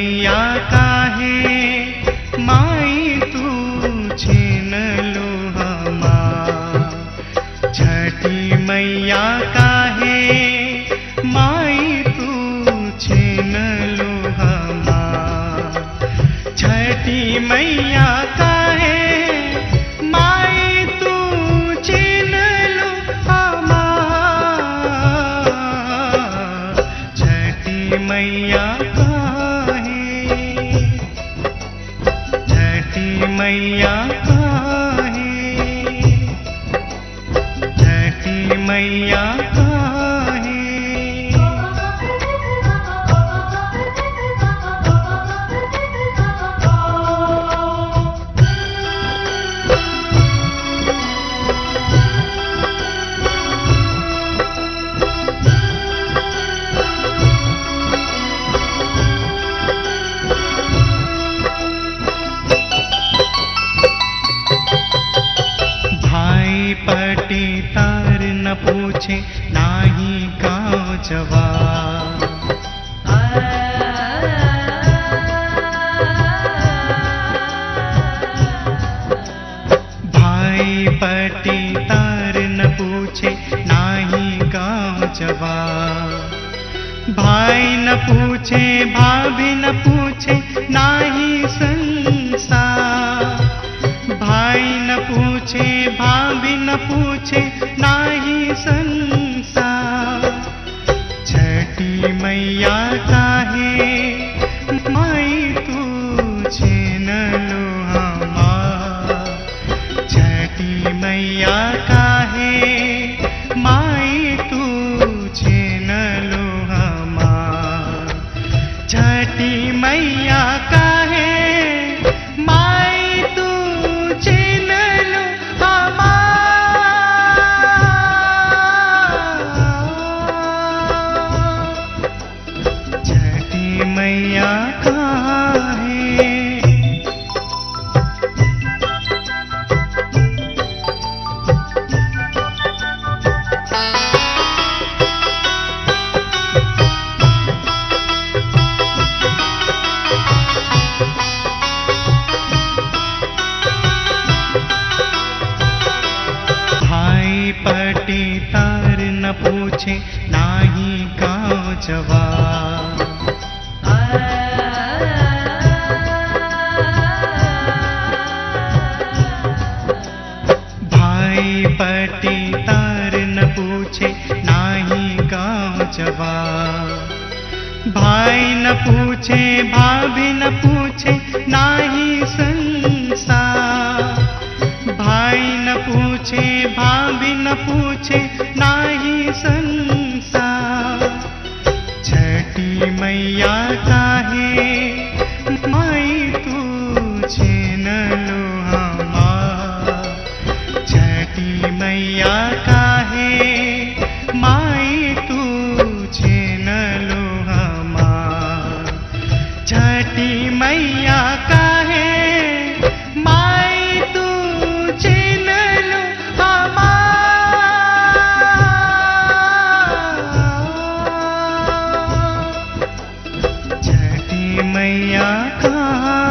मैया काहे माई तू छीन लो हमार। छठी मैया काहे माई तू छीन लो हमार। छठी मैया काहे माई तू छीन लो हमार। छठी मैया मैया काहे, छठी मैया काहे। पटीदार न पूछे नाही गाँव जवार। भाई पटीदार न पूछे नाही गाँव जवार। भाई न पूछे भाभी न पूछे नाही संसार। भाई न पूछे भाभी न पूछे नाही संसार। छठी मैया काहे माई तू छीन लो हमार। छठी मैया काहे माई तू छीन लो हमार। छठी मैया काहे माई तू छीन लो हमार। छठी मैया काहे। पटीदार न पूछे नाही गाँव जवार। भाई पटीदार न पूछे नाही गाँव जवार। भाई न पूछे भाभी न पूछे नाही संसार। भाई न पूछे भाभी न पूछे नाही संसार। छठी मैया काहे माई तू छीन लो हमार। छठी मैया काहे माई तू छीन लो हमार। छठी मैया काहे माई तू छीन लो हमार। छठी मैया काहे।